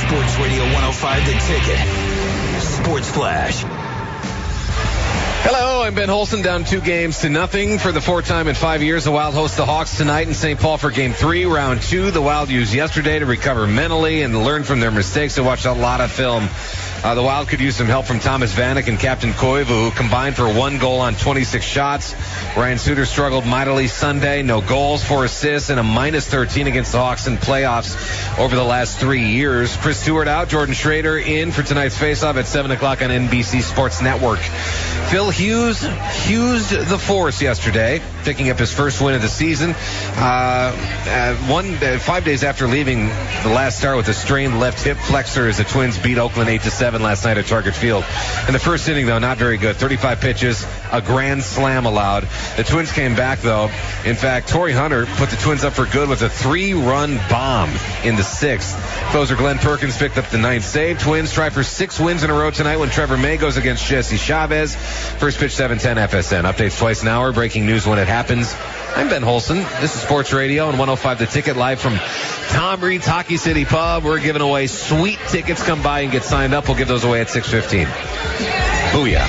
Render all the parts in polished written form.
Sports Radio 105 The Ticket. Sports Flash. Hello, I'm Ben Holson, down 2-0 for the fourth time in 5 years. The Wild host the Hawks tonight in St. Paul for Game 3, Round 2. The Wild used yesterday to recover mentally and learn from their mistakes. They watched a lot of film. The Wild could use some help from Thomas Vanek and Captain Koivu, who combined for 1 goal on 26 shots. Ryan Suter struggled mightily Sunday. No goals, 4 assists, and a -13 against the Hawks in playoffs over the last 3 years. Chris Stewart out, Jordan Schrader in for tonight's faceoff at 7 o'clock on NBC Sports Network. Phil Hughes the force yesterday, picking up his first win of the season. 5 days after leaving the last start with a strained left hip flexor as the Twins beat Oakland 8-7 last night at Target Field. In the first inning, though, not very good. 35 pitches, a grand slam allowed. The Twins came back, though. In fact, Torrey Hunter put the Twins up for good with a 3-run bomb in the 6th. Closer Glenn Perkins picked up the 9th save. Twins try for 6 wins in a row tonight when Trevor May goes against Jesse Chavez. First pitch 7:10 FSN. Updates twice an hour. Breaking news when it happens. I'm Ben Holson. This is Sports Radio and 105 The Ticket, live from Tom Reed's Hockey City Pub. We're giving away sweet tickets. Come by and get signed up. We'll give those away at 6:15. Booyah.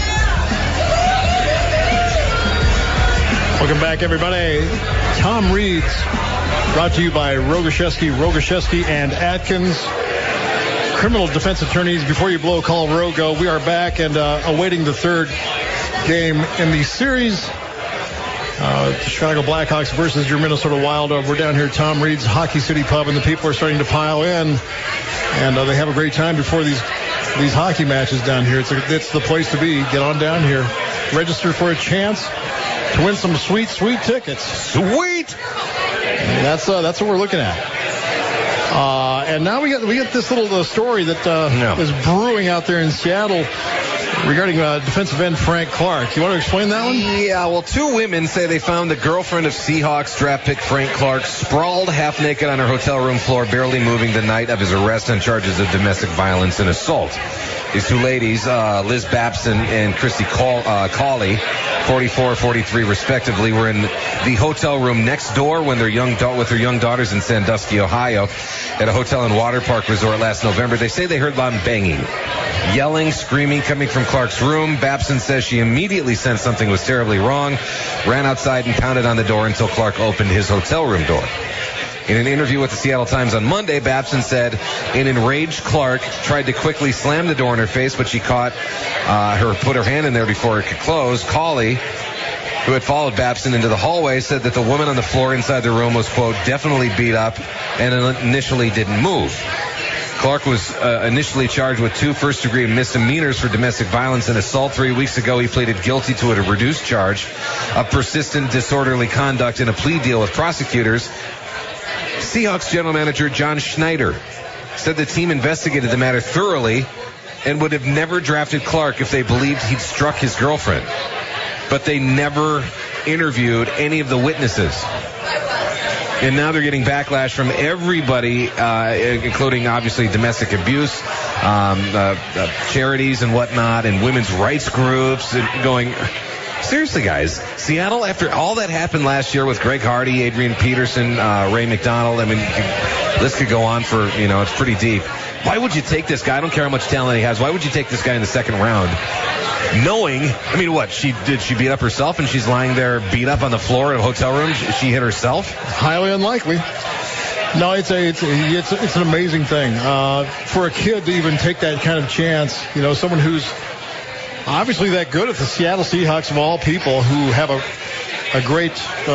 Welcome back, everybody. Tom Reed's, brought to you by Rogoshevsky and Atkins. Criminal defense attorneys. Before you blow, call Rogo. We are back and awaiting the third game in the series. The Chicago Blackhawks versus your Minnesota Wild. We're down here at Tom Reed's Hockey City Pub, and the people are starting to pile in, and they have a great time before these hockey matches down here. It's the place to be. Get on down here. Register for a chance to win some sweet tickets. Sweet. That's what we're looking at. And now we get this little story that is brewing out there in Seattle regarding defensive end Frank Clark. You want to explain that one? Yeah, well, 2 women say they found the girlfriend of Seahawks draft pick Frank Clark sprawled half naked on her hotel room floor, barely moving the night of his arrest on charges of domestic violence and assault. These 2 ladies, Liz Babson and Christy Cawley, 44, 43 respectively, were in the hotel room next door when with their young daughters in Sandusky, Ohio, at a hotel and water park resort last November. They say they heard loud banging, yelling, screaming coming from Clark's room. Babson says she immediately sensed something was terribly wrong, ran outside and pounded on the door until Clark opened his hotel room door. In an interview with the Seattle Times on Monday, Babson said an enraged Clark tried to quickly slam the door in her face, but she put her hand in there before it could close. Cawley, who had followed Babson into the hallway, said that the woman on the floor inside the room was, quote, definitely beat up and initially didn't move. Clark was initially charged with 2 first-degree misdemeanors for domestic violence and assault. 3 weeks ago, he pleaded guilty to a reduced charge of persistent disorderly conduct in a plea deal with prosecutors. Seahawks general manager John Schneider said the team investigated the matter thoroughly and would have never drafted Clark if they believed he'd struck his girlfriend. But they never interviewed any of the witnesses. And now they're getting backlash from everybody, including, obviously, domestic abuse, charities and whatnot, and women's rights groups, and going, seriously, guys, Seattle, after all that happened last year with Greg Hardy, Adrian Peterson, Ray McDonald, I mean, this could go on for, it's pretty deep. Why would you take this guy? I don't care how much talent he has. Why would you take this guy in the second round? Knowing, what, she beat up herself and she's lying there beat up on the floor in a hotel room? She hit herself? Highly unlikely. No, it's an amazing thing. For a kid to even take that kind of chance, someone who's obviously that good at the Seattle Seahawks of all people, who have a great,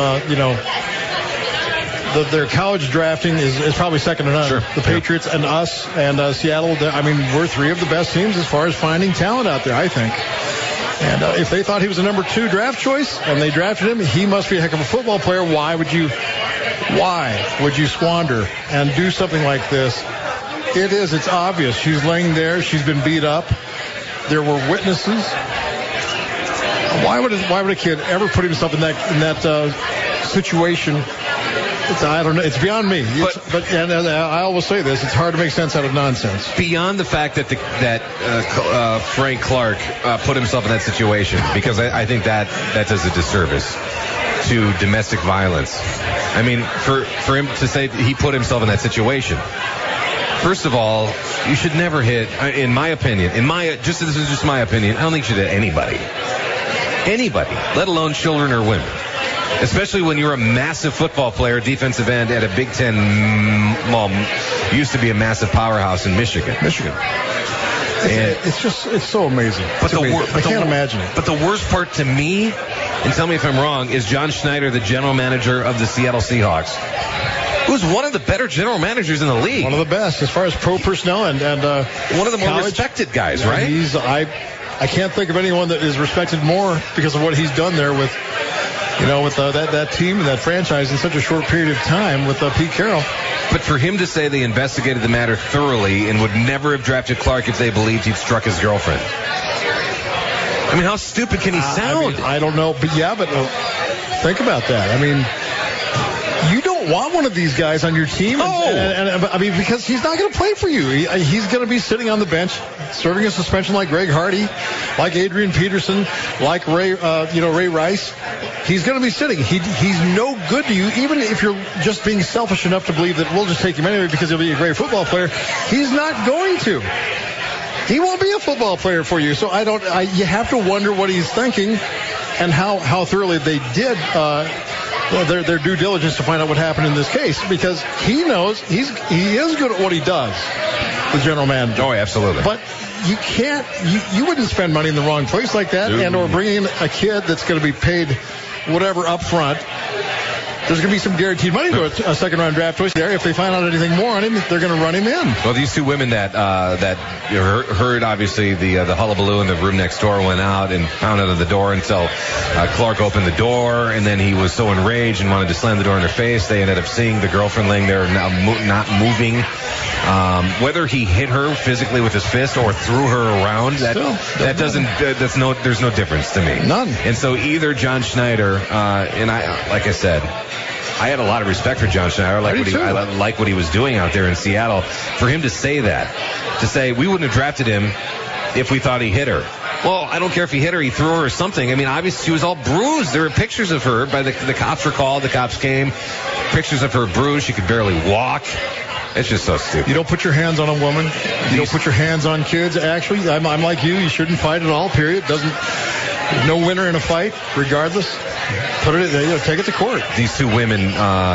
their college drafting is probably second to none. Sure. The Patriots and us and Seattle, we're 3 of the best teams as far as finding talent out there, I think. And if they thought he was a number 2 draft choice and they drafted him, he must be a heck of a football player. Why would you squander and do something like this? It's obvious. She's laying there. She's been beat up. There were witnesses. Why would a kid ever put himself in that situation? I don't know. It's beyond me. But I always say this: it's hard to make sense out of nonsense. Beyond the fact that Frank Clark put himself in that situation, because I think that does a disservice to domestic violence. For him to say he put himself in that situation. First of all, You should never hit, in my opinion, this is just my opinion, I don't think you should hit anybody. Anybody, let alone children or women. Especially when you're a massive football player, defensive end at a Big Ten, used to be a massive powerhouse in Michigan. It's so amazing. But I can't imagine it. But the worst part to me, and tell me if I'm wrong, is John Schneider, the general manager of the Seattle Seahawks, who's one of the better general managers in the league. One of the best as far as pro personnel and one of the more respected guys, right? I can't think of anyone that is respected more because of what he's done there with that team and that franchise in such a short period of time with Pete Carroll. But for him to say they investigated the matter thoroughly and would never have drafted Clark if they believed he'd struck his girlfriend. I mean, how stupid can he sound? I don't know, but think about that. I mean, you don't want one of these guys on your team. And because he's not going to play for you. He's going to be sitting on the bench, serving a suspension like Greg Hardy, like Adrian Peterson, like Ray Rice. He's going to be sitting. He's no good to you, even if you're just being selfish enough to believe that we'll just take him anyway because he'll be a great football player. He's not going to. He won't be a football player for you. So you have to wonder what he's thinking and how thoroughly they did their due diligence to find out what happened in this case, because he knows he is good at what he does, the general manager. Oh, absolutely. But you can't, you wouldn't spend money in the wrong place like that, or bring in a kid that's going to be paid whatever up front. There's going to be some guaranteed money to a second-round draft choice there. If they find out anything more on him, they're going to run him in. Well, these two women that heard, obviously, the hullabaloo in the room next door went out and pounded on the door until Clark opened the door, and then he was so enraged and wanted to slam the door in their face. They ended up seeing the girlfriend laying there now not moving. Whether he hit her physically with his fist or threw her around, there's no difference to me. None. And so either John Schneider, and like I said, I had a lot of respect for John Schneider. I like what he was doing out there in Seattle. For him to say that, to say we wouldn't have drafted him if we thought he hit her. Well, I don't care if he hit her, he threw her or something. I mean, obviously she was all bruised. There were pictures of her. The cops were called. The cops came. Pictures of her bruised. She could barely walk. It's just so stupid. You don't put your hands on a woman. You don't put your hands on kids. Actually, I'm like you. You shouldn't fight at all, period. There's no winner in a fight, regardless. Take it to court. These two women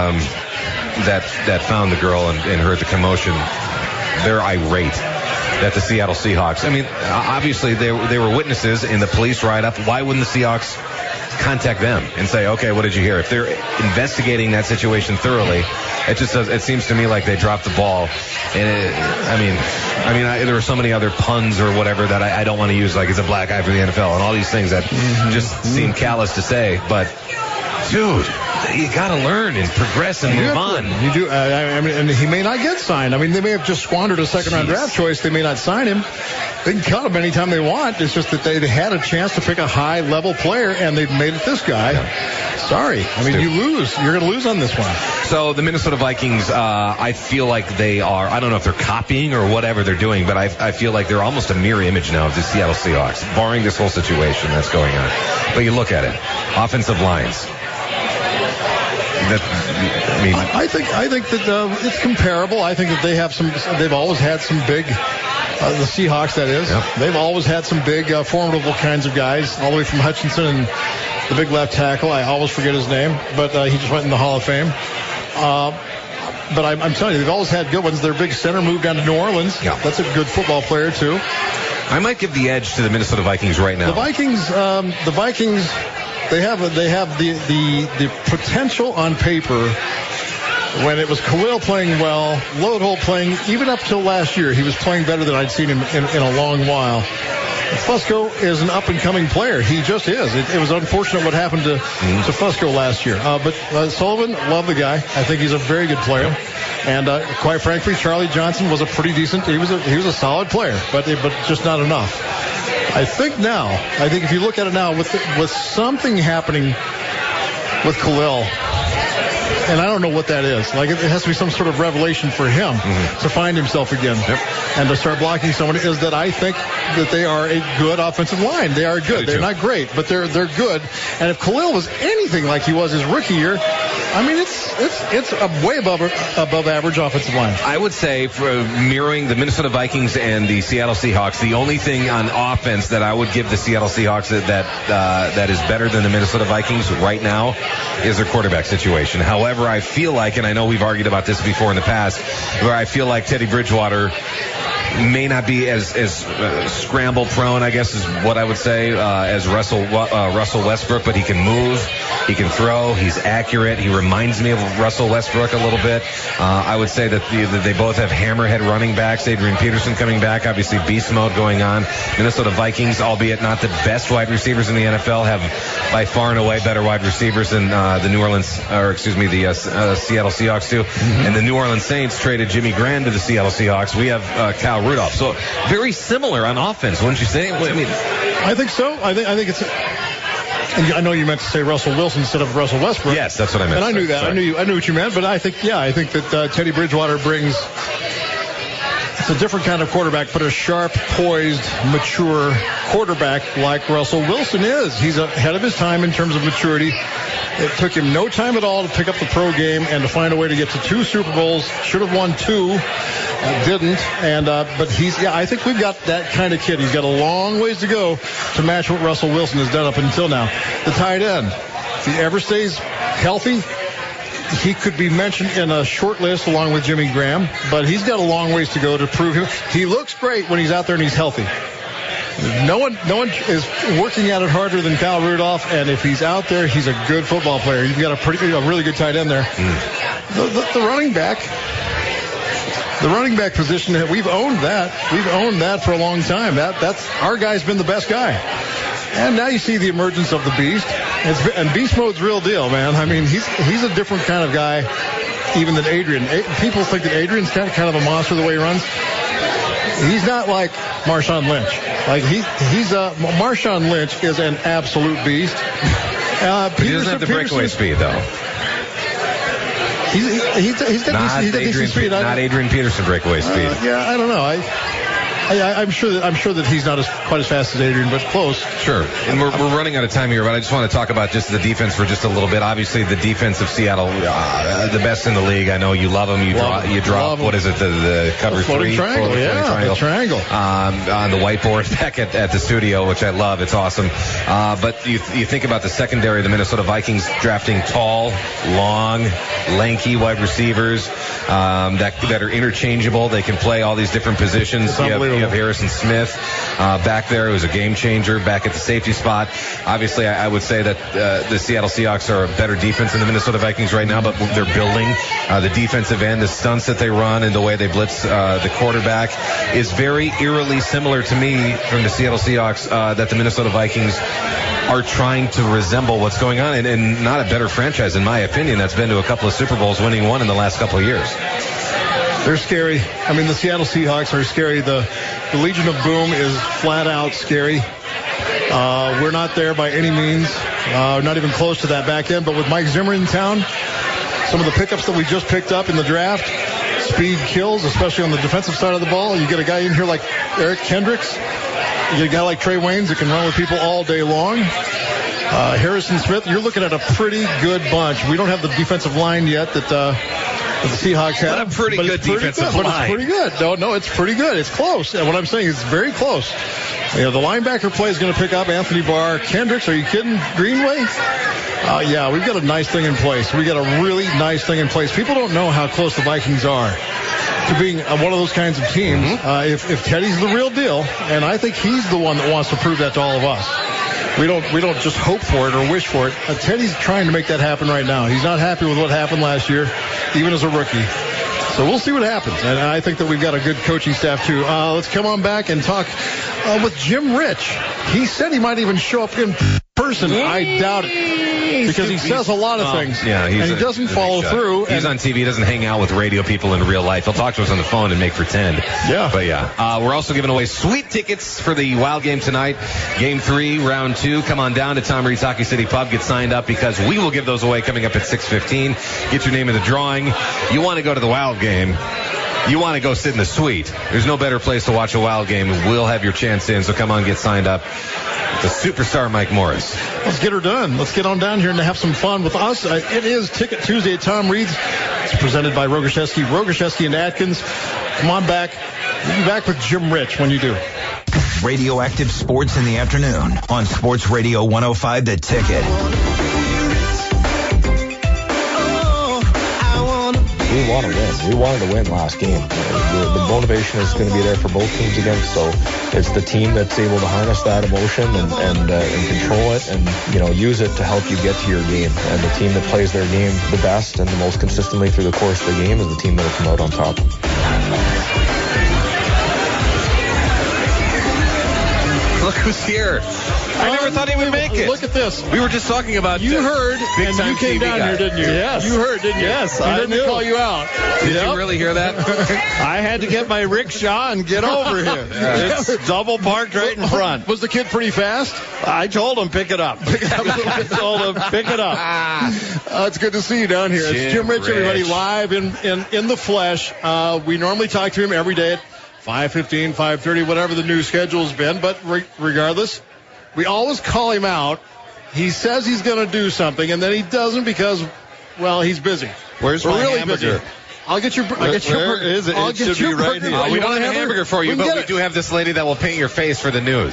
that found the girl and heard the commotion, they're irate at the Seattle Seahawks. I mean, obviously they were witnesses in the police write-up. Why wouldn't the Seahawks contact them and say, okay, what did you hear? If they're investigating that situation thoroughly, it seems to me like they dropped the ball. And there are so many other puns or whatever that I don't want to use, like it's a black eye for the NFL and all these things that just seem callous to say. But, dude, you got to learn and progress and move on. You do. And he may not get signed. I mean, they may have just squandered a second-round draft choice. They may not sign him. They can cut him anytime they want. It's just that they had a chance to pick a high-level player, and they've made it this guy. Yeah. Sorry. I mean, you lose. You're going to lose on this one. So the Minnesota Vikings, I feel like they are, I don't know if they're copying or whatever they're doing, but I feel like they're almost a mirror image now of the Seattle Seahawks, barring this whole situation that's going on. But you look at it. Offensive lines. I think that it's comparable. I think that they've always had some big, the Seahawks, that is. Yep. They've always had some big, formidable kinds of guys, all the way from Hutchinson and the big left tackle. I always forget his name, but he just went in the Hall of Fame. But I'm telling you, they've always had good ones. Their big center moved down to New Orleans. Yeah. That's a good football player, too. I might give the edge to the Minnesota Vikings right now. The Vikings, they have the potential on paper. When it was Khalil playing well, Loadhole playing, even up till last year, he was playing better than I'd seen him in a long while. Fusco is an up-and-coming player. He just is. It was unfortunate what happened to Fusco last year. But Sullivan, love the guy. I think he's a very good player. And quite frankly, Charlie Johnson was a pretty decent. He was a solid player, but just not enough. I think if you look at it now, with something happening with Khalil, and I don't know what that is. Like, it has to be some sort of revelation for him to find himself again and to start blocking someone, is that I think that they are a good offensive line. They are good. They're not great, but they're good. And if Khalil was anything like he was his rookie year, I mean, it's a way above average offensive line. I would say, for mirroring the Minnesota Vikings and the Seattle Seahawks, the only thing on offense that I would give the Seattle Seahawks that is better than the Minnesota Vikings right now is their quarterback situation. However, I feel like, and I know we've argued about this before in the past, where I feel like Teddy Bridgewater may not be as scramble prone, I guess is what I would say, as Russell Westbrook, but he can move, he can throw, he's accurate. He reminds me of Russell Westbrook a little bit. I would say that they both have hammerhead running backs. Adrian Peterson coming back, obviously beast mode going on. Minnesota Vikings, albeit not the best wide receivers in the NFL, have by far and away better wide receivers than the Seattle Seahawks do. Mm-hmm. And the New Orleans Saints traded Jimmy Graham to the Seattle Seahawks. We have Kyle Rudolph. So very similar on offense, wouldn't you say? I mean, I think so. I think it's. And I know you meant to say Russell Wilson instead of Russell Westbrook. Yes, that's what I meant. And I knew that. Sorry. I knew what you meant. But I think that Teddy Bridgewater brings. It's a different kind of quarterback, but a sharp, poised, mature quarterback like Russell Wilson is. He's ahead of his time in terms of maturity. It took him no time at all to pick up the pro game and to find a way to get to 2 Super Bowls. Should have won 2, didn't. And but I think we've got that kind of kid. He's got a long ways to go to match what Russell Wilson has done up until now. The tight end, if he ever stays healthy, he could be mentioned in a short list along with Jimmy Graham, but he's got a long ways to go to prove him. He looks great when he's out there and he's healthy. No one is working at it harder than Kyle Rudolph, and if he's out there, he's a good football player. You've got a really good tight end there. The running back. The running back position, we've owned that. We've owned that for a long time. That's our guy's been the best guy. And now you see the emergence of the beast. And beast mode's real deal, man. I mean, he's a different kind of guy even than Adrian. People think that Adrian's kind of a monster the way he runs. He's not like Marshawn Lynch. Like Marshawn Lynch is an absolute beast. He doesn't have the breakaway speed, though. He's got decent speed. Not Adrian Peterson breakaway speed. I don't know. I'm sure that he's not quite as fast as Adrian, but close. Sure. And we're running out of time here, but I just want to talk about just the defense for just a little bit. Obviously, the defense of Seattle, the best in the league. I know you love them. You drop what is it? The cover 3 triangle. The triangle on the whiteboard back at the studio, which I love. It's awesome. But you think about the secondary, the Minnesota Vikings drafting tall, long, lanky wide receivers that are interchangeable. They can play all these different positions. You have Harrison Smith back there, who's a game changer back at the safety spot. Obviously, I would say that the Seattle Seahawks are a better defense than the Minnesota Vikings right now, but they're building the defensive end, the stunts that they run, and the way they blitz the quarterback is very eerily similar to me from the Seattle Seahawks that the Minnesota Vikings are trying to resemble what's going on, and not a better franchise, in my opinion, that's been to a couple of Super Bowls, winning one in the last couple of years. They're scary. I mean, the Seattle Seahawks are scary. The Legion of Boom is flat out scary. We're not there by any means. Not even close to that back end. But with Mike Zimmer in town, some of the pickups that we just picked up in the draft, speed kills, especially on the defensive side of the ball. You get a guy in here like Eric Kendricks. You get a guy like Trey Waynes that can run with people all day long. Harrison Smith, you're looking at a pretty good bunch. We don't have the defensive line yet that the Seahawks have. But a pretty good defensive line. But it's pretty good. No, it's pretty good. It's close. And what I'm saying is it's very close. The linebacker play is going to pick up Anthony Barr. Kendricks, are you kidding? Greenway? Yeah, we've got a nice thing in place. We got a really nice thing in place. People don't know how close the Vikings are to being one of those kinds of teams. Mm-hmm. If Teddy's the real deal, and I think he's the one that wants to prove that to all of us. We don't just hope for it or wish for it. Teddy's trying to make that happen right now. He's not happy with what happened last year, even as a rookie. So we'll see what happens. And I think that we've got a good coaching staff, too. Let's come on back and talk with Jim Rich. He said he might even show up in person. I doubt it. Because he says a lot of things. Yeah, and he doesn't follow through. He's on TV. He doesn't hang out with radio people in real life. He'll talk to us on the phone and make pretend. Yeah. But yeah. We're also giving away sweet tickets for the Wild game tonight. Game 3, round 2. Come on down to Tom Reed's Hockey City Pub. Get signed up because we will give those away coming up at 6:15. Get your name in the drawing. You want to go to the Wild game. you want to go sit in the suite. There's no better place to watch a Wild game. We'll have your chance in, so come on, get signed up. The superstar Mike Morris. Let's get her done. Let's get on down here and have some fun with us. It is Ticket Tuesday at Tom Reed's. It's presented by Rogoshevsky and Atkins. Come on back. We'll be back with Jim Rich when you do. Radioactive Sports in the afternoon on Sports Radio 105 The Ticket. We want to win. We wanted to win last game. The motivation is going to be there for both teams again. So it's the team that's able to harness that emotion and control it and use it to help you get to your game. And the team that plays their game the best and the most consistently through the course of the game is the team that will come out on top. Look who's here. I never thought he would make it. Look at this. We were just talking about you heard, big and time you came TV down guy. here, didn't you? Yes. You heard, didn't you? Yes, you I heard me knew. call you out. Did you really hear that? I had to get my rickshaw and get over here. It's double parked right in front. Was the kid pretty fast? I told him, pick it up. I told him, pick it up. It's good to see you down here. It's Jim Rich, everybody, Rich. live in the flesh. We normally talk to him every day at 5:15, 5:30, whatever the new schedule's been. But regardless, we always call him out. He says he's going to do something, and then he doesn't because, well, he's busy. Where's We're my really hamburger? busy. I'll get your. Where is it? I'll It get should your be right burger. here. You We want don't have a hamburger for you, We can but get we it. do have this lady that will paint your face for the news.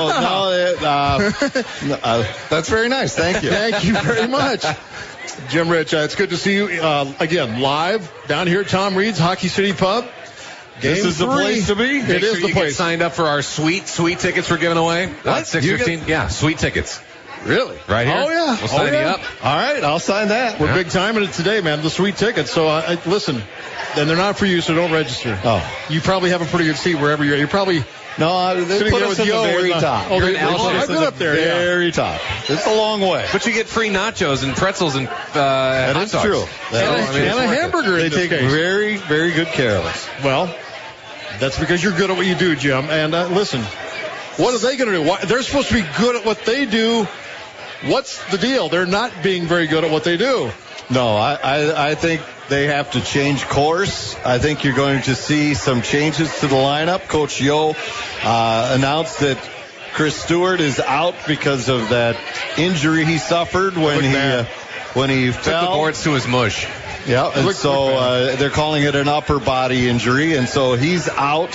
Oh, no. That's very nice. Thank you. Thank you very much. Jim Rich, it's good to see you again live down here at Tom Reed's Hockey City Pub. This is the place to be. It is the you place. Get signed up for our sweet tickets we're giving away. What? At 6:15. Yeah, sweet tickets. Really? Right here. Oh, yeah. We'll sign Oh, you yeah. up. All right, I'll sign that. We're big timing it today, man. The sweet tickets. So listen, and they're not for you, so don't register. Oh. You probably have a pretty good seat wherever you're. You're probably No, they sitting put there us with at the Yo very in the- top. Oh, You're they- in Alpha. I've been up there. Yeah. Very top. It's a long way. But you get free nachos and pretzels and That hot is dogs. true. That And is a- true. and a hamburger They in this take case. very, very good care of us. Well, that's because you're good at what you do, Jim. And listen, what are they going to do? They're supposed to be good at what they do. What's the deal? They're not being very good at what they do. No, I think they have to change course. I think you're going to see some changes to the lineup. Coach Yo announced that Chris Stewart is out because of that injury he suffered when he Took the fell. boards to his mush. Yeah, and Look- so they're calling it an upper body injury, and so he's out.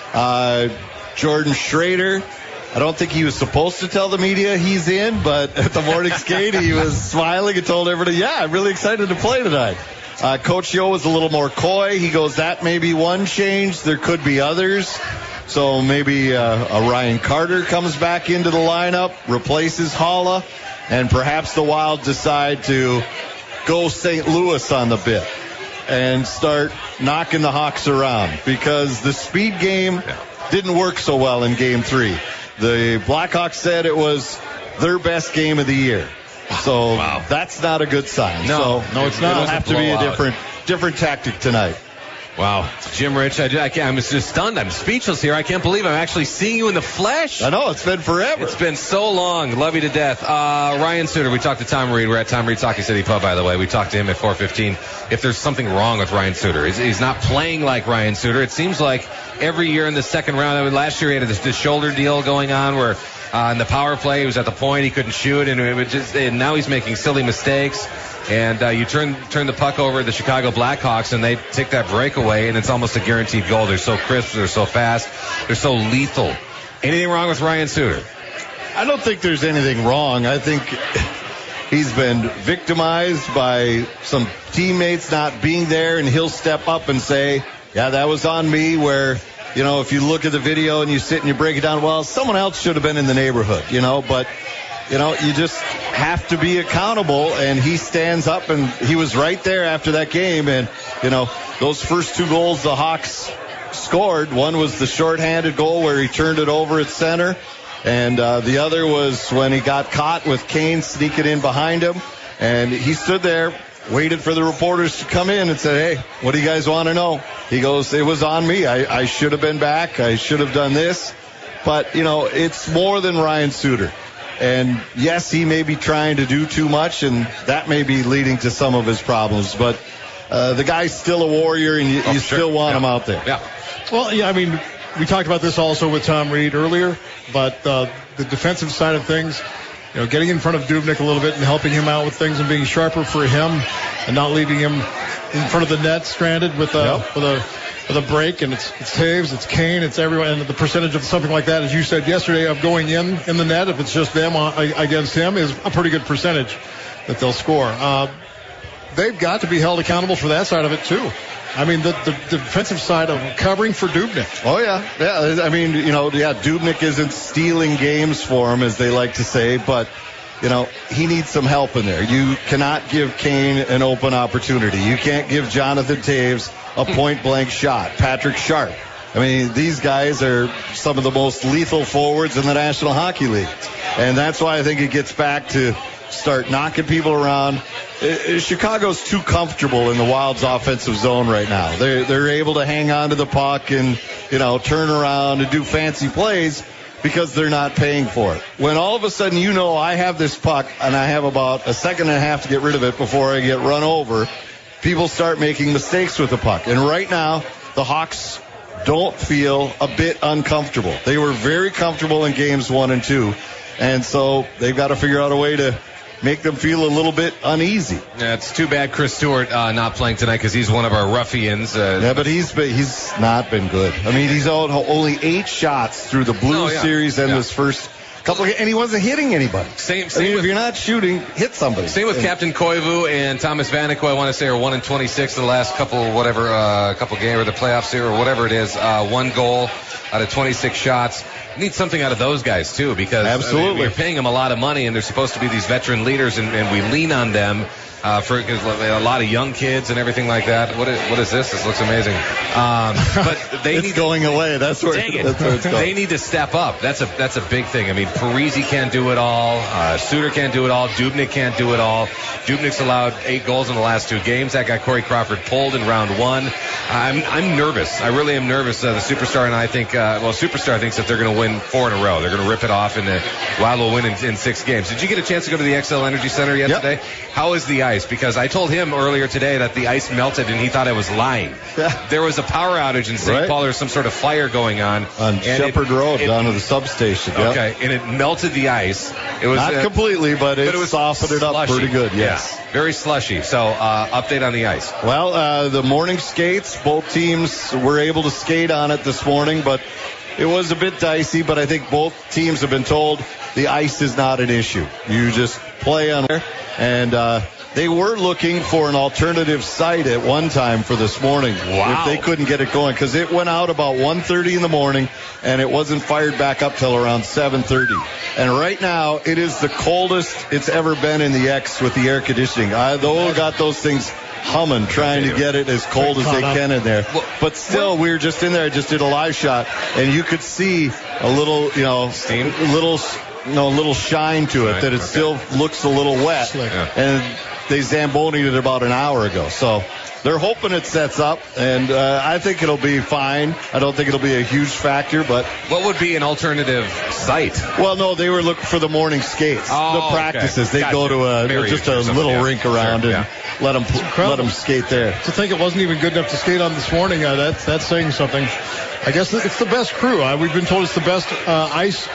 Jordan Schrader, I don't think he was supposed to tell the media he's in, but at the morning skate he was smiling and told everybody, yeah, I'm really excited to play tonight. Coach Yo was a little more coy. He goes, that may be one change. There could be others. So maybe a Ryan Carter comes back into the lineup, replaces Holla, and perhaps the Wild decide to go St. Louis on the bit and start knocking the Hawks around because the speed game didn't work so well in Game 3. The Blackhawks said it was their best game of the year. So that's not a good sign. No, so it's not. It'll have to be a different tactic tonight. Wow. Jim Rich, I can't, I'm just stunned. I'm speechless here. I can't believe I'm actually seeing you in the flesh. I know, it's been forever. It's been so long. Love you to death. Ryan Suter, we talked to Tom Reed. We're at Tom Reed's Hockey City Pub, by the way. We talked to him at 4:15. If there's something wrong with Ryan Suter. He's not playing like Ryan Suter. It seems like every year in the second round, I mean, last year he had this shoulder deal going on where in the power play he was at the point, he couldn't shoot, and and now he's making silly mistakes. And you turn the puck over to the Chicago Blackhawks, and they take that breakaway, and it's almost a guaranteed goal. They're so crisp, they're so fast, they're so lethal. Anything wrong with Ryan Suter? I don't think there's anything wrong. I think he's been victimized by some teammates not being there, and he'll step up and say, yeah, that was on me, where, you know, if you look at the video and you sit and you break it down, well, someone else should have been in the neighborhood, you know, but, you know, you just have to be accountable, and he stands up, and he was right there after that game, and, you know, those first two goals the Hawks scored, one was the shorthanded goal where he turned it over at center, and the other was when he got caught with Kane sneaking in behind him, and he stood there, waited for the reporters to come in and said, hey, what do you guys want to know? He goes, it was on me. I should have been back. I should have done this. But, you know, it's more than Ryan Suter. And, yes, he may be trying to do too much, and that may be leading to some of his problems. But the guy's still a warrior, and you still want him out there. Yeah. Well, yeah, I mean, we talked about this also with Tom Reed earlier, but the defensive side of things, getting in front of Dubnyk a little bit and helping him out with things and being sharper for him and not leaving him in front of the net stranded with a break. And it's Taves, it's Kane, it's everyone. And the percentage of something like that, as you said yesterday, of going in the net, if it's just them against him, is a pretty good percentage that they'll score. They've got to be held accountable for that side of it, too. I mean, the defensive side of covering for Dubnyk. Oh, yeah. Yeah, I mean, Dubnyk isn't stealing games for him, as they like to say, but, he needs some help in there. You cannot give Kane an open opportunity. You can't give Jonathan Taves a point-blank shot. Patrick Sharp. I mean, these guys are some of the most lethal forwards in the National Hockey League. And that's why I think it gets back to start knocking people around. Chicago's too comfortable in the Wild's offensive zone right now. They're able to hang on to the puck and, turn around and do fancy plays because they're not paying for it. When all of a sudden I have this puck and I have about a second and a half to get rid of it before I get run over, people start making mistakes with the puck. And right now, the Hawks don't feel a bit uncomfortable. They were very comfortable in games 1 and 2. And so they've got to figure out a way to make them feel a little bit uneasy. Yeah, it's too bad Chris Stewart not playing tonight because he's one of our ruffians. But he's not been good. I mean, he's only 8 shots through the Blues series and this first couple, and he wasn't hitting anybody. Same if you're not shooting, hit somebody. Same with Captain Koivu and Thomas Vanek, who I want to say are 1-26 in the last couple games or the playoffs here or whatever it is. 1 goal out of 26 shots. Need something out of those guys too, because absolutely we're paying them a lot of money, and they're supposed to be these veteran leaders, and we lean on them for a lot of young kids and everything like that. What is this? This looks amazing. But they it's going away. That's where it's going. They need to step up. That's a big thing. I mean, Parise can't do it all. Suter can't do it all. Dubnyk can't do it all. Dubnyk's allowed 8 goals in the last 2 games. That got Corey Crawford pulled in round 1. I'm nervous. I really am nervous. The Superstar and I think, Superstar thinks that they're going to win 4 in a row. They're going to rip it off, and the Wild will win in 6 games. Did you get a chance to go to the XL Energy Center yesterday? Yep. How is the ice? Because I told him earlier today that the ice melted, and he thought I was lying. Yeah. There was a power outage in St. Paul. There was some sort of fire going on Shepherd Road down to the substation. Yep. Okay, and it melted the ice. It was not completely, but it was softened it up pretty good. Yes, yeah, very slushy. So update on the ice. Well, the morning skates, both teams were able to skate on it this morning, but it was a bit dicey. But I think both teams have been told the ice is not an issue. You just play on there, and they were looking for an alternative site at one time for this morning. Wow. If they couldn't get it going, because it went out about 1:30 in the morning, and it wasn't fired back up till around 7:30. And right now, it is the coldest it's ever been in the X with the air conditioning. I got those things humming, trying to get it as cold as they can in there. But still, we were just in there. I just did a live shot, and you could see a little, steam, a little shine to it, right, that it still looks a little wet. Yeah. And they Zamboni'd it about an hour ago. So they're hoping it sets up, and I think it'll be fine. I don't think it'll be a huge factor, but... What would be an alternative site? Well, no, they were looking for the morning skates, the practices. Okay. They'd go to just a little rink around and let them skate there. To think it wasn't even good enough to skate on this morning, that's saying something. I guess it's the best crew. We've been told it's the best ice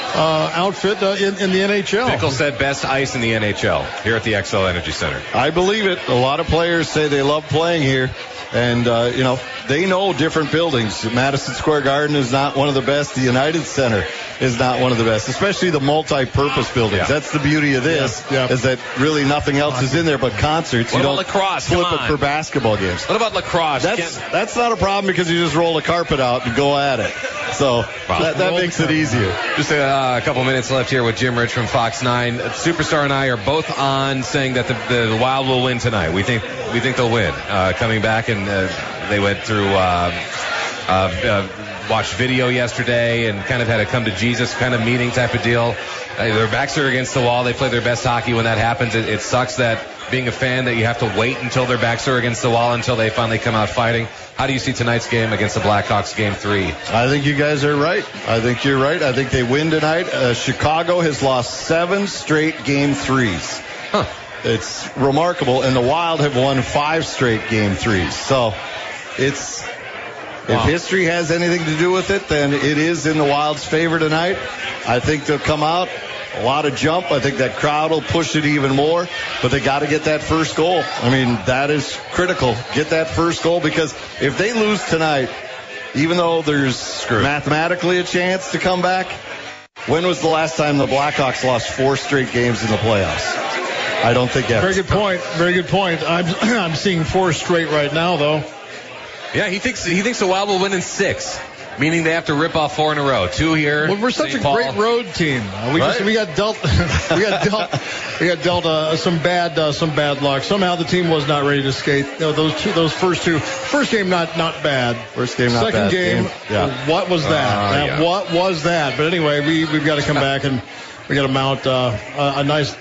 outfit in the NHL. Bickle said best ice in the NHL here at the XL Energy Center. I believe it. A lot of players say they love playing here. And, they know different buildings. Madison Square Garden is not one of the best. The United Center is not one of the best, especially the multi-purpose buildings. Yeah. That's the beauty of this, is that really nothing else is in there but concerts. What about lacrosse? Flip it for basketball games. What about lacrosse? That's not a problem because you just roll a carpet out and go at it. So that makes it easier. Just a couple minutes left here with Jim Rich from Fox 9. Superstar and I are both on saying that the Wild will win tonight. We think they'll win. Coming back, and they went through watched video yesterday and kind of had a come to Jesus kind of meeting type of deal. Their backs are against the wall. They play their best hockey when that happens. It sucks that being a fan that you have to wait until their backs are against the wall until they finally come out fighting. How do you see tonight's game against the Blackhawks, Game 3? I think you guys are right. I think you're right. I think they win tonight. Chicago has lost 7 straight Game 3s. Huh. It's remarkable, and the Wild have won 5 straight Game 3s. So it's if history has anything to do with it, then it is in the Wild's favor tonight. I think they'll come out. A lot of jump. I think that crowd will push it even more, but they got to get that first goal. I mean, that is critical. Get that first goal, because if they lose tonight, even though there's mathematically a chance to come back, when was the last time the Blackhawks lost 4 straight games in the playoffs? I don't think ever. Very good point. Very good point. I'm seeing 4 straight right now, though. Yeah, he thinks the Wild will win in 6. Meaning they have to rip off 4 in a row. 2 here. Well, we're such a great road team. We got dealt some bad luck. Somehow the team was not ready to skate. You know, those first two. First game not bad. First game not Second bad. Game. What was that? What was that? But anyway, we've got to come back and we got to mount a nice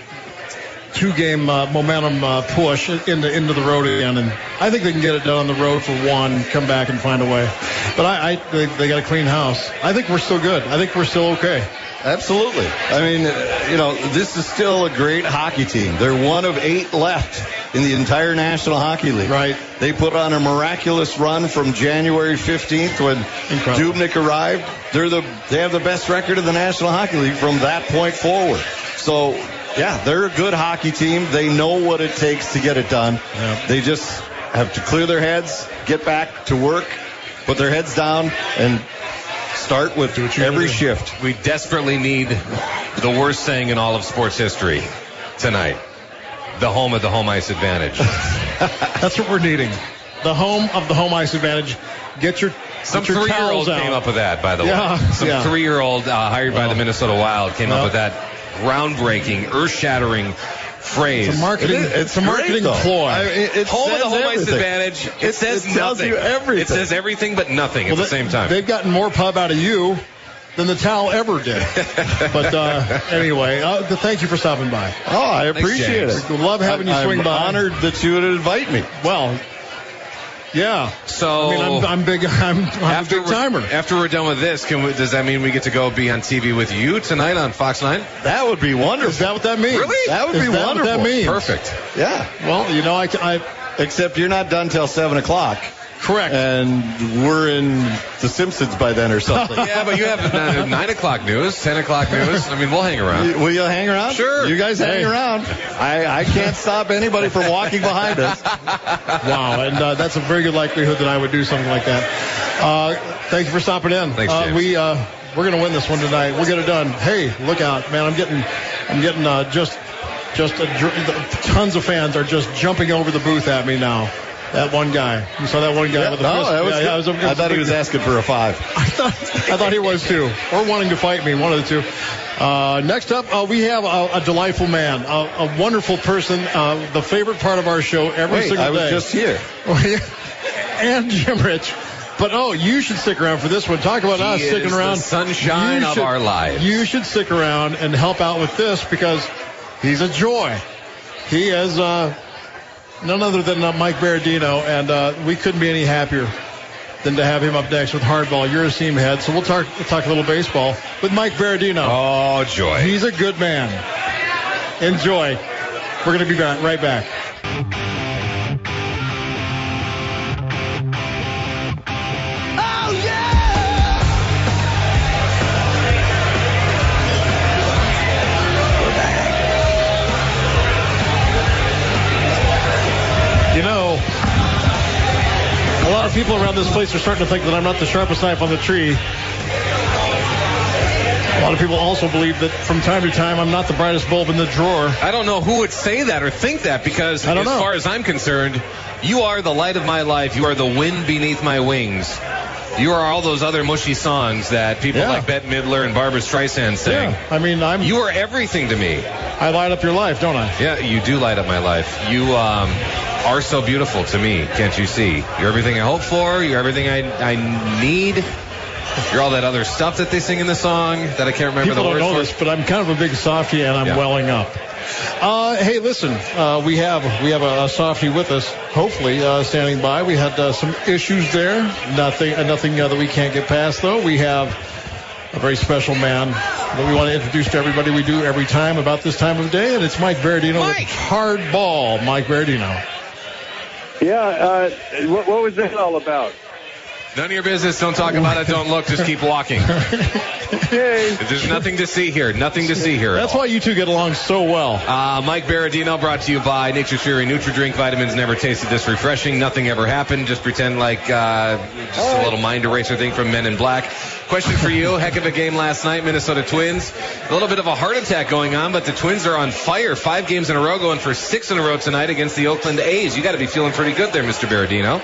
2-game momentum push into the road again, and I think they can get it done on the road for 1, come back and find a way. But they got a clean house. I think we're still good. I think we're still okay. Absolutely. I mean, this is still a great hockey team. They're one of 8 left in the entire National Hockey League. Right. They put on a miraculous run from January 15th when Dubnyk arrived. They have the best record in the National Hockey League from that point forward. So, yeah, they're a good hockey team. They know what it takes to get it done. Yeah. They just have to clear their heads, get back to work, put their heads down, and start with every shift. We desperately need the worst saying in all of sports history tonight. The home of the home ice advantage. That's what we're needing. The home of the home ice advantage. Some 3-year-old came up with that, by the way. Some 3-year-old hired by the Minnesota Wild came up with that groundbreaking, earth-shattering phrase. It's a marketing ploy. Home of the home ice advantage. It says it tells nothing. You everything. It says everything but nothing at the same time. They've gotten more pub out of you than the Towel ever did. But anyway, thank you for stopping by. Oh, I appreciate it. We love having you swing by. I'm honored that you would invite me. Well, yeah. So I mean, I'm big. I'm a big timer. After we're done with this, does that mean we get to go be on TV with you tonight on Fox 9? That would be wonderful. Is that what that means? Really? That would be wonderful. What that means? Perfect. Yeah. Well, I except you're not done till 7 o'clock. Correct. And we're in The Simpsons by then or something. Yeah, but you have 9 o'clock news, 10 o'clock news. I mean, we'll hang around. Will you hang around? Sure. You guys hang around. I can't stop anybody from walking behind us. Wow, and that's a very good likelihood that I would do something like that. Thank you for stopping in. Thanks, James. We're going to win this one tonight. We'll get it done. Hey, look out, man! I'm getting tons of fans are just jumping over the booth at me now. That one guy. You saw that one guy with the fist? I thought he was asking for a 5. I thought he was too, or wanting to fight me. One of the two. Next up, we have a delightful man, a wonderful person, the favorite part of our show every single day. I was just here. And Jim Rich. But, you should stick around for this one. Talk about us sticking around. The sunshine of our lives. You should stick around and help out with this because he's a joy. He is none other than Mike Berardino, and we couldn't be any happier than to have him up next with Hardball. You're a seam head, so we'll talk a little baseball with Mike Berardino. Oh, joy. He's a good man. Enjoy. We're going to be right back. A lot of people around this place are starting to think that I'm not the sharpest knife on the tree. A lot of people also believe that from time to time I'm not the brightest bulb in the drawer. I don't know who would say that or think that because as far as I'm concerned, you are the light of my life. You are the wind beneath my wings. You are all those other mushy songs that people like Bette Midler and Barbra Streisand sing. Yeah. I mean, you are everything to me. I light up your life, don't I? Yeah, you do light up my life. You are so beautiful to me, can't you see? You're everything I hope for. You're everything I need. You're all that other stuff that they sing in the song that I can't remember the words for. People don't know this, but I'm kind of a big softie and I'm welling up. Hey, listen, we have a softie with us, hopefully, standing by. We had some issues there. Nothing that we can't get past, though. We have a very special man that we want to introduce to everybody. We do every time about this time of day, and it's Mike Berardino with Hardball. Mike Berardino. Yeah, what was that all about? None of your business. Don't talk about it. Don't look. Just keep walking. Okay. There's nothing to see here. Nothing to see here. That's why you two get along so well. Mike Berardino, brought to you by Nature's Fury NutriDrink. Vitamins never tasted this refreshing. Nothing ever happened. Just pretend like just a little mind eraser thing from Men in Black. Question for you. Heck of a game last night. Minnesota Twins. A little bit of a heart attack going on, but the Twins are on fire. 5 games in a row, going for 6 in a row tonight against the Oakland A's. You got to be feeling pretty good there, Mr. Berardino.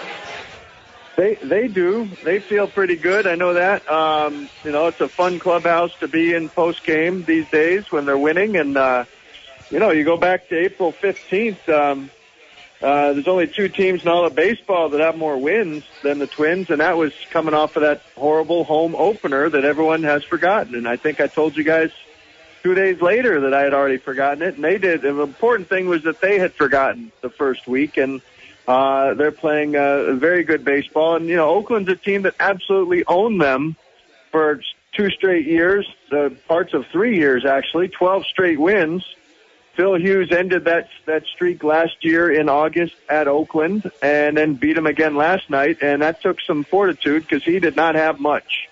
They do. They feel pretty good. I know that. It's a fun clubhouse to be in post-game these days when they're winning. And, you go back to April 15th, there's only 2 teams in all of baseball that have more wins than the Twins, and that was coming off of that horrible home opener that everyone has forgotten. And I think I told you guys 2 days later that I had already forgotten it, and they did. And the important thing was that they had forgotten the first week, and they're playing very good baseball. And, Oakland's a team that absolutely owned them for 2 straight years, parts of 3 years, actually, 12 straight wins. Phil Hughes ended that streak last year in August at Oakland and then beat him again last night, and that took some fortitude because he did not have much.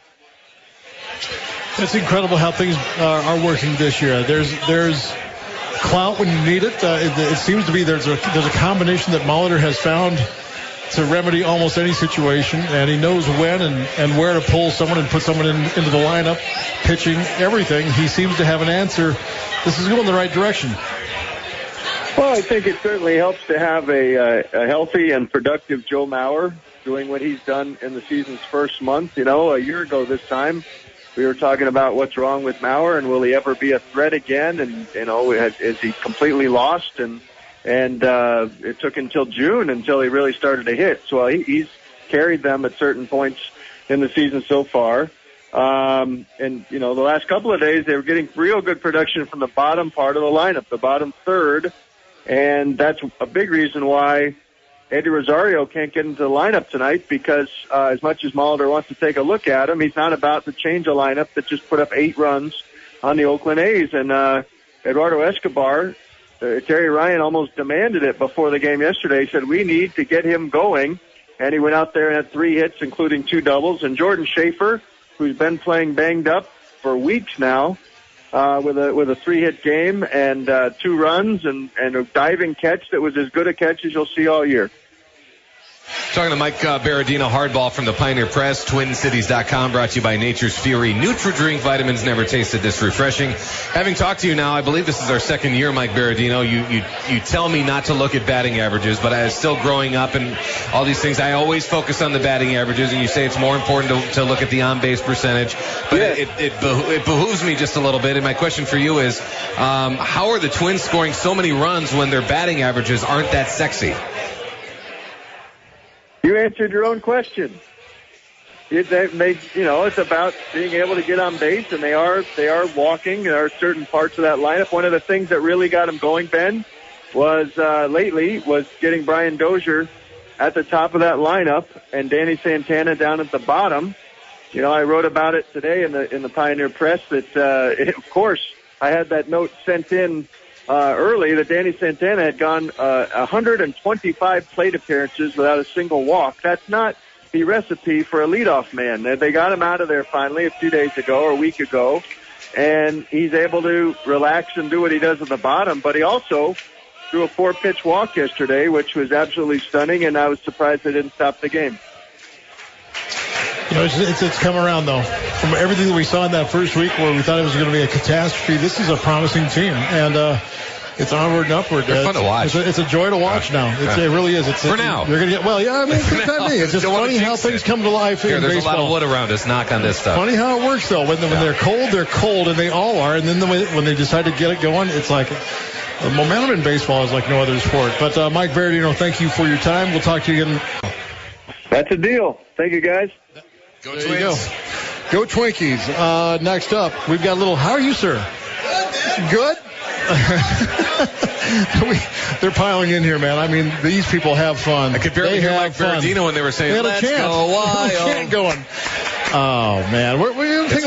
It's incredible how things are working this year. There's clout when you need it. It seems to be there's a combination that Molitor has found to remedy almost any situation, and he knows when and where to pull someone and put someone into the lineup, pitching, everything. He seems to have an answer. This is going the right direction. Well, I think it certainly helps to have a healthy and productive Joe Mauer doing what he's done in the season's first month. A year ago this time, we were talking about what's wrong with Mauer and will he ever be a threat again? And, is he completely lost? And it took until June until he really started to hit. So he's carried them at certain points in the season so far. The last couple of days they were getting real good production from the bottom part of the lineup, the bottom third. And that's a big reason why Eddie Rosario can't get into the lineup tonight because as much as Molitor wants to take a look at him, he's not about to change a lineup that just put up 8 runs on the Oakland A's. And Eduardo Escobar, Terry Ryan almost demanded it before the game yesterday. He said, we need to get him going. And he went out there and had 3 hits, including 2 doubles. And Jordan Schaefer, who's been playing banged up for weeks now, with a 3-hit game and 2 runs and a diving catch that was as good a catch as you'll see all year. Talking to Mike Berardino, Hardball from the Pioneer Press, TwinCities.com, brought to you by Nature's Fury NutriDrink. Vitamins never tasted this refreshing. Having talked to you now, I believe this is our second year, Mike Berardino. You tell me not to look at batting averages, but I was still growing up and all these things. I always focus on the batting averages, and you say it's more important to look at the on-base percentage. But it behooves me just a little bit. And my question for you is, how are the Twins scoring so many runs when their batting averages aren't that sexy? You answered your own question. It's about being able to get on base, and they are walking. There are certain parts of that lineup. One of the things that really got them going, Ben, was getting Brian Dozier at the top of that lineup and Danny Santana down at the bottom. I wrote about it today in the Pioneer Press that, of course, I had that note sent in early that Danny Santana had gone 125 plate appearances without a single walk. That's not the recipe for a leadoff man. They got him out of there finally a few days ago or a week ago, and he's able to relax and do what he does at the bottom. But he also threw a 4-pitch walk yesterday, which was absolutely stunning, and I was surprised they didn't stop the game. It's come around, though. From everything that we saw in that first week where we thought it was going to be a catastrophe, this is a promising team. And it's onward and upward. They're fun to watch. It's a joy to watch now. It really is. For now. You're gonna get, it's just funny how things come to life in there's baseball. A lot of wood around us. Knock on this stuff. Funny how it works, though. When they're cold, and they all are. And then when they decide to get it going, it's like the momentum in baseball is like no other sport. But Mike Berardino, thank you for your time. We'll talk to you again. That's a deal. Thank you, guys. Go there Twins. You go Twinkies. Next up, we've got a little, how are you, sir? Good? They're piling in here, man. I mean, these people have fun. I could barely hear Mike Berardino when they were saying, let's go wild. They had a chant going. Oh, man. We're going to take a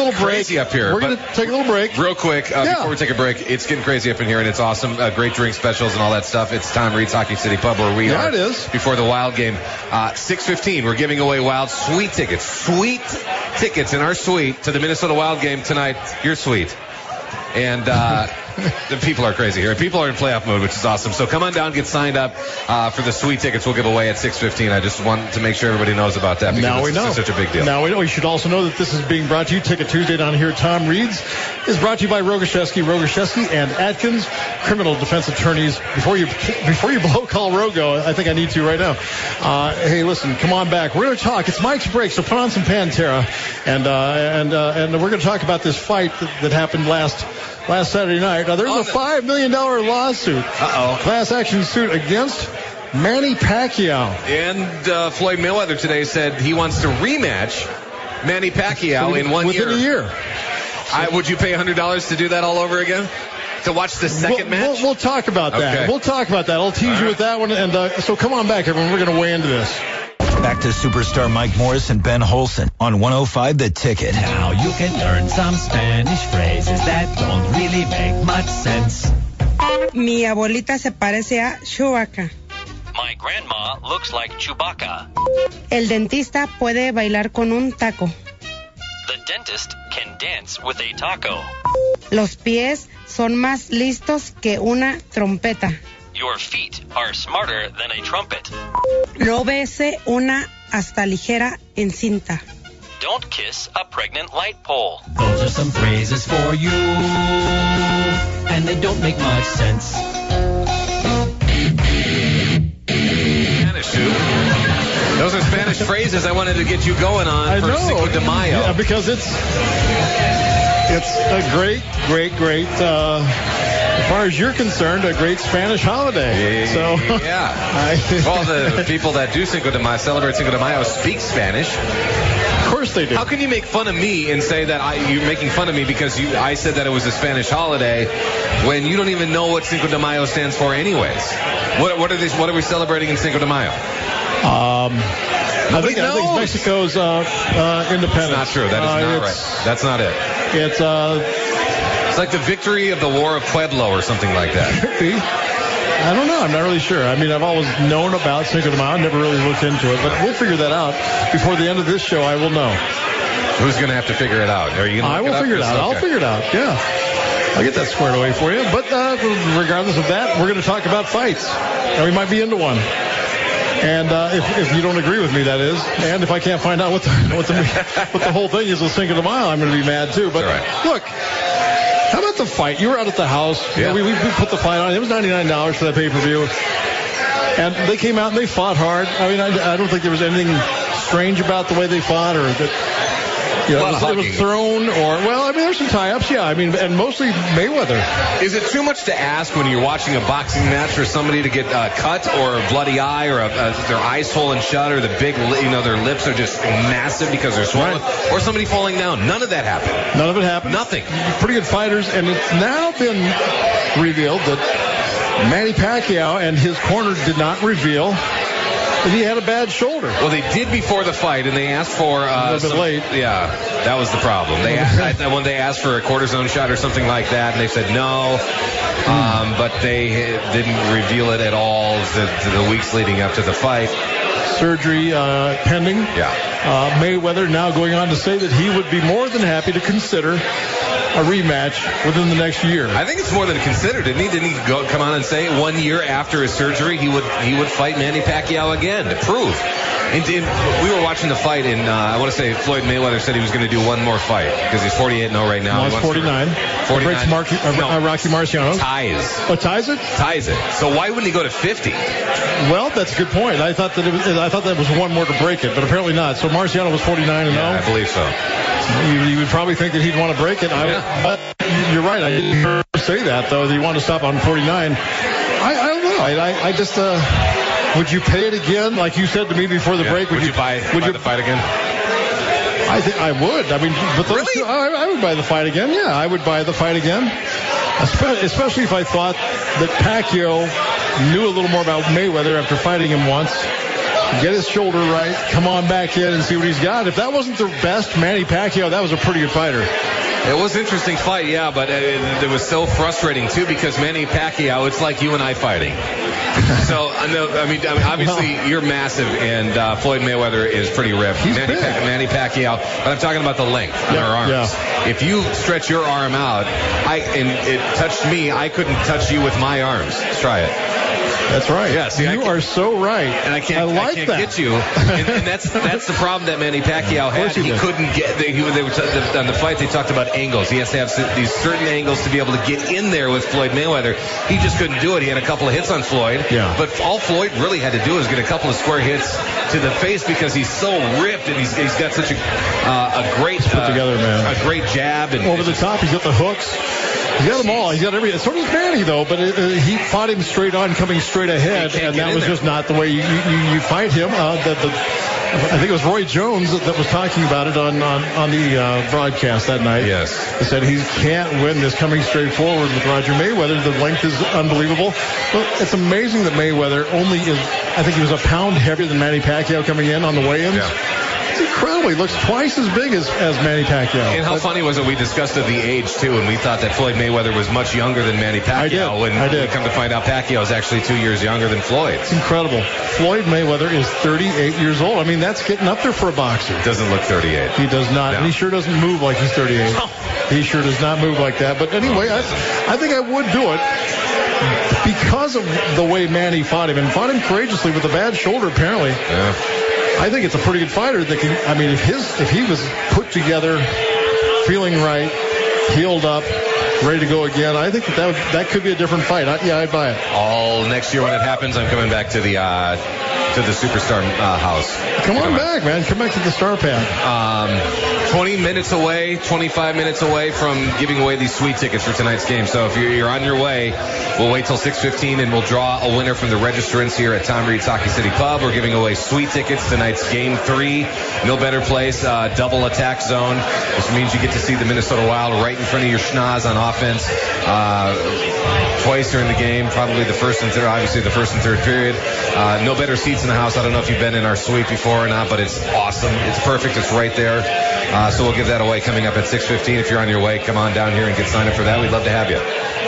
little break. Crazy up here. We're going to take a little break. Real quick, before we take a break, it's getting crazy up in here, and it's awesome. Great drink specials and all that stuff. It's Tom Reed's Hockey City Pub where we are. It is. Before the Wild game. 6:15, we're giving away Wild Sweet tickets. Sweet tickets in our suite to the Minnesota Wild game tonight. Your suite. And the people are crazy here. People are in playoff mode, which is awesome. So come on down, get signed up for the sweet tickets we'll give away at 6:15. I just want to make sure everybody knows about that because now we know. It's such a big deal. Now we know. You should also know that this is being brought to you. Ticket Tuesday down here at Tom Reed's is brought to you by Rogoshevsky and Atkins, criminal defense attorneys. Before you blow, call Rogo. I think I need to right now. Hey, listen, come on back. We're going to talk. It's Mike's break, so put on some Pantera, and we're going to talk about this fight that happened last Saturday night. Now, there's a $5 million lawsuit. Class action suit against Manny Pacquiao. And Floyd Mayweather today said he wants to rematch Manny Pacquiao in 1 year. Within a year. Would you pay $100 to do that all over again? To watch the second match? We'll talk about that. Okay. We'll talk about that. I'll tease you with that one. And so come on back, everyone. We're going to weigh into this. Back to superstar Mike Morris and Ben Holson on 105 The Ticket. Now you can learn some Spanish phrases that don't really make much sense. Mi abuelita se parece a Chewbacca. My grandma looks like Chewbacca. El dentista puede bailar con un taco. The dentist can dance with a taco. Los pies son más listos que una trompeta. Your feet are smarter than a trumpet. Róbese una hasta ligera encinta. Don't kiss a pregnant light pole. Those are some phrases for you, and they don't make much sense. Spanish, too. Those are Spanish phrases I wanted to get you going on for Cinco de Mayo. Yeah, because it's a great, as far as you're concerned, a great Spanish holiday. Well, the people that do Cinco de Mayo, celebrate Cinco de Mayo, speak Spanish. Of course they do. How can you make fun of me and say that you're making fun of me because I said that it was a Spanish holiday when you don't even know what Cinco de Mayo stands for anyways? What are we celebrating in Cinco de Mayo? I think Mexico's independence. That's not true. That is not right. That's not it. It's like the victory of the War of Pueblo or something like that. Could be. I don't know. I'm not really sure. I mean, I've always known about Cinco de Mayo. I've never really looked into it, but we'll figure that out. Before the end of this show, I will know. Who's going to have to figure it out? Are you going to I will figure it out. Okay. I'll figure it out. Yeah. I'll get that squared away for you. But regardless of that, we're going to talk about fights. And we might be into one. And if you don't agree with me, that is. And if I can't find out what the whole thing is with Cinco de Mayo, I'm going to be mad too. But look, how about the fight? You were out at the house. Yeah. We put the fight on. It was $99 for that pay-per-view. And they came out and they fought hard. I mean, I don't think there was anything strange about the way they fought or that. It was thrown there's some tie-ups, yeah. I mean, and mostly Mayweather. Is it too much to ask when you're watching a boxing match for somebody to get cut or a bloody eye or their eyes swollen shut or their lips are just massive because they're swollen or somebody falling down? None of that happened. None of it happened. Nothing. Pretty good fighters, and it's now been revealed that Manny Pacquiao and his corner did not reveal that he had a bad shoulder. Well, they did before the fight, and they asked for a little bit late. Yeah, that was the problem. They when they asked for a cortisone shot or something like that, and they said no, but they didn't reveal it at all the weeks leading up to the fight. Surgery pending. Yeah. Mayweather now going on to say that he would be more than happy to consider a rematch within the next year. I think it's more than considered. Didn't he come on and say 1 year after his surgery he would fight Manny Pacquiao again to prove? And we were watching the fight, and I want to say Floyd Mayweather said he was going to do one more fight because he's 48-0 right now. He's 49. 49. Rocky Marciano. Ties. Oh, ties it? Ties it. So why wouldn't he go to 50? Well, that's a good point. I thought that was one more to break it, but apparently not. So Marciano was 49-0. Yeah, I believe so. You would probably think that he'd want to break it. But you're right. I didn't hear say that, though. That he wanted to stop on 49. I don't know. I just... would you pay it again, like you said to me before the break? Would you buy the fight again? I think I would. I mean, but those really? I would buy the fight again. Yeah, I would buy the fight again. Especially if I thought that Pacquiao knew a little more about Mayweather after fighting him once get his shoulder right, come on back in and see what he's got. If that wasn't the best Manny Pacquiao, that was a pretty good fighter. It was an interesting fight, yeah, but it was so frustrating, too, because Manny Pacquiao, it's like you and I fighting. So, I mean, obviously, you're massive, and Floyd Mayweather is pretty ripped. Manny Pacquiao, but I'm talking about the length on our arms. Yeah. If you stretch your arm out, and it touched me, I couldn't touch you with my arms. Let's try it. That's right. Yeah, see, you are so right. And I can't get you. And that's the problem that Manny Pacquiao had. He couldn't get. On the fight, they talked about angles. He has to have these certain angles to be able to get in there with Floyd Mayweather. He just couldn't do it. He had a couple of hits on Floyd. Yeah. But all Floyd really had to do is get a couple of square hits to the face because he's so ripped and he's got such a great put together, man. A great jab and over the top. He's got the hooks. He's got them all. He's got everything. So does Manny, though. But he fought him straight on, coming straight ahead, and that was just not the way you fight him. I think it was Roy Jones that was talking about it on the broadcast that night. Yes. He said he can't win this coming straight forward with Roger Mayweather. The length is unbelievable. But it's amazing that Mayweather only is, I think he was a pound heavier than Manny Pacquiao coming in on the weigh-ins. Yeah. It's incredible. He looks twice as big as Manny Pacquiao. And how funny was it? We discussed the age, too, and we thought that Floyd Mayweather was much younger than Manny Pacquiao. I did. We come to find out Pacquiao is actually 2 years younger than Floyd. It's incredible. Floyd Mayweather is 38 years old. I mean, that's getting up there for a boxer. Doesn't look 38. He does not. No. And he sure doesn't move like he's 38. No. He sure does not move like that. But anyway, I think I would do it because of the way Manny fought him, and fought him courageously with a bad shoulder, apparently. Yeah. I think it's a pretty good fighter that can, I mean, if he was put together, feeling right, healed up, ready to go again, I think that could be a different fight. I'd buy it. All next year when it happens, I'm coming back to the Superstar house. Come on back, man. Come back to the Star Pad. 20 minutes away, 25 minutes away from giving away these sweet tickets for tonight's game. So if you're on your way, we'll wait till 6:15 and we'll draw a winner from the registrants here at Tom Reed's Hockey City Pub. We're giving away sweet tickets tonight's Game 3. No better place, double attack zone, which means you get to see the Minnesota Wild right in front of your schnoz on offense. Twice during the game, probably the first and third period. No better seats in the house. I don't know if you've been in our suite before or not, but it's awesome. It's perfect. It's right there. So we'll give that away coming up at 6:15. If you're on your way, come on down here and get signed up for that. We'd love to have you.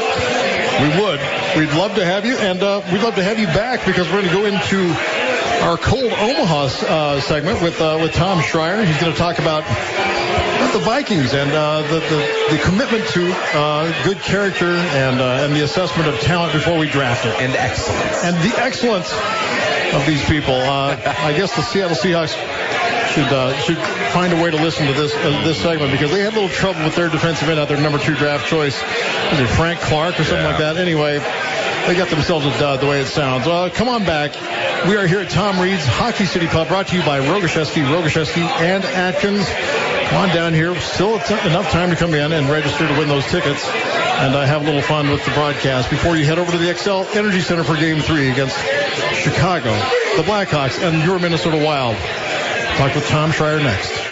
We would. We'd love to have you, and we'd love to have you back because we're going to go into our Cold Omaha segment with Tom Schreier. He's going to talk about the Vikings and the commitment to good character and the assessment of talent before we draft it. And excellence. And the excellence of these people. I guess the Seattle Seahawks should find a way to listen to this segment because they had a little trouble with their defensive end out their number 2 draft choice. Was it Frank Clark or something like that? Anyway, they got themselves a dud the way it sounds. Come on back. We are here at Tom Reed's Hockey City Pub, brought to you by Rogoshevsky, and Atkins. Come on down here. Still enough time to come in and register to win those tickets and have a little fun with the broadcast before you head over to the Xcel Energy Center for Game 3 against Chicago, the Blackhawks, and your Minnesota Wild. Talk with Tom Schreier next.